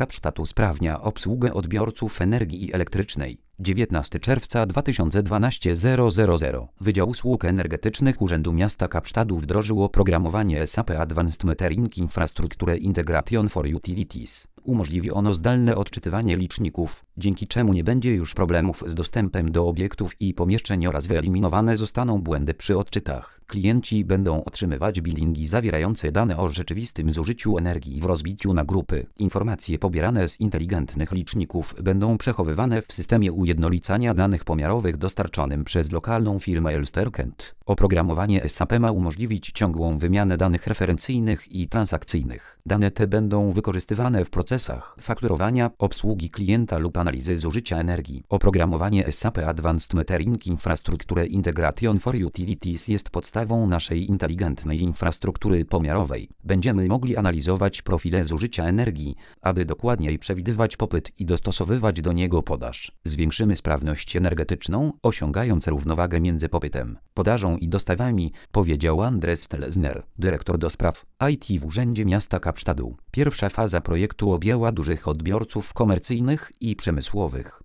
Kapsztad usprawnia obsługę odbiorców energii elektrycznej. 19 czerwca 2012 000 Wydział Usług Energetycznych Urzędu Miasta Kapsztadu wdrożył oprogramowanie SAP Advanced Metering Infrastructure Integration for Utilities. Umożliwi ono zdalne odczytywanie liczników, dzięki czemu nie będzie już problemów z dostępem do obiektów i pomieszczeń oraz wyeliminowane zostaną błędy przy odczytach. Klienci będą otrzymywać billingi zawierające dane o rzeczywistym zużyciu energii w rozbiciu na grupy. Informacje pobierane z inteligentnych liczników będą przechowywane w systemie ujednolicania danych pomiarowych dostarczonym przez lokalną firmę Elsterkent. Oprogramowanie SAP ma umożliwić ciągłą wymianę danych referencyjnych i transakcyjnych. Dane te będą wykorzystywane w procesach fakturowania, obsługi klienta lub analizy zużycia energii. Oprogramowanie SAP Advanced Metering Infrastructure Integration for Utilities jest podstawą naszej inteligentnej infrastruktury pomiarowej. Będziemy mogli analizować profile zużycia energii, aby dokładniej przewidywać popyt i dostosowywać do niego podaż. Zwiększymy sprawność energetyczną, osiągając równowagę między popytem, podażą i dostawami, powiedział Andres Telesner, dyrektor do spraw IT w Urzędzie Miasta Kapsztadu. Pierwsza faza projektu objęła dużych odbiorców komercyjnych i przemysłowych.